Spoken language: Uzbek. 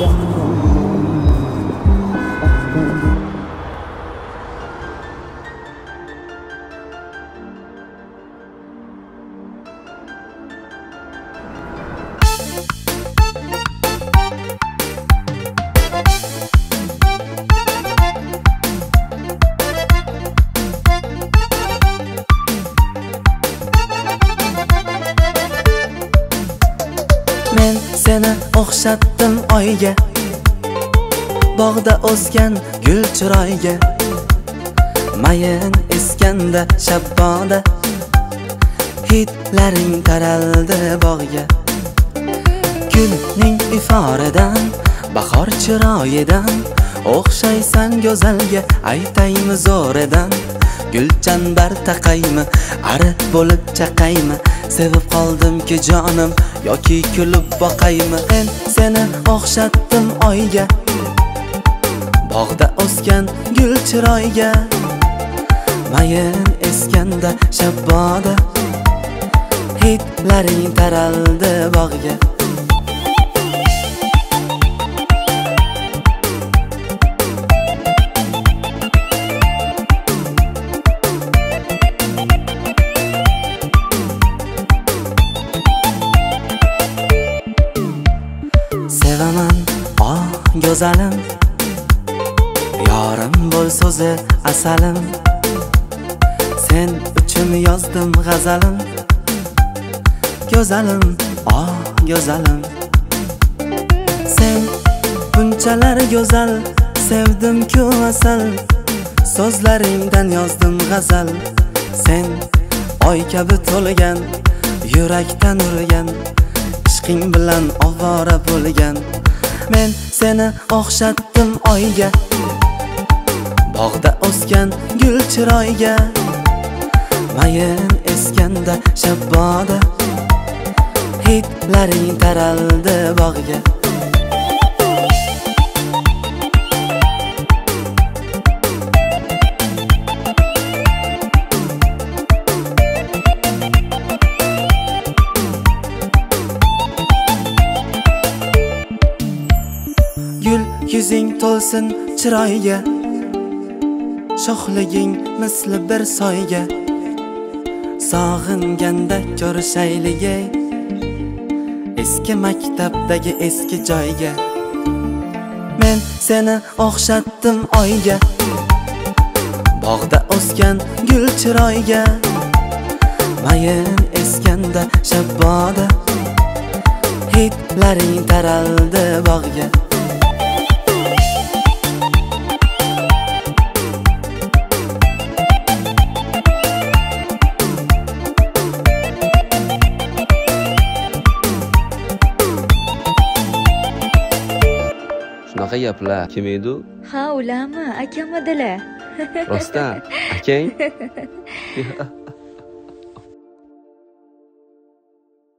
Men seni o'xshatdim oyga, bog'da o'sgan gul chiroyga. Mayin eskanda shabboda, hidlaring taraldi bog'ga. Gulning iforidan, bahor chiroyidan, o'xshaysan go'zalga, aytaymi zo'ridan. Gulchanbar taqaymi, ari bo'lib chaqaymi, sevib qoldimki jonim, yoki kulib boqaymi. Men seni o'xshatdim oyga, bog'da o'sgan gul chiroyga. Mayin eskanda shabboda, hidlaring taraldi bog'ga. Sevaman go'zalim, yorim bo'l so'zi asalim. Sen uchun yozdim g'azalim, go'zalim, go'zalim. Sen bunchalar go'zal, sevdim-ku asal. So'zlaringdan yozdim g'azal. Sen oy kabi to'lgan, yurakdan urgan, ishqing bilan ovora bo'lgan. Men seni o'xshatdim oyga, bog'da o'sgan gul chiroyga. Mayin eskanda shabboda, hidlaring taraldi bog'ga. Gul yuzing to'lsin chiroyga, sho'xliging misli bir soyga. Sog'inganda ko'rishaylik, eski maktabdagi eski joyga. Men seni o'xshatdim oyga, bog'da o'sgan gul chiroyga. Mayin eskanda shabboda, hidlaring taraldi bog'ga. Shunaqa gaplar. Kim edi? Ha, ulami, akam edilar. Rostdan, akang?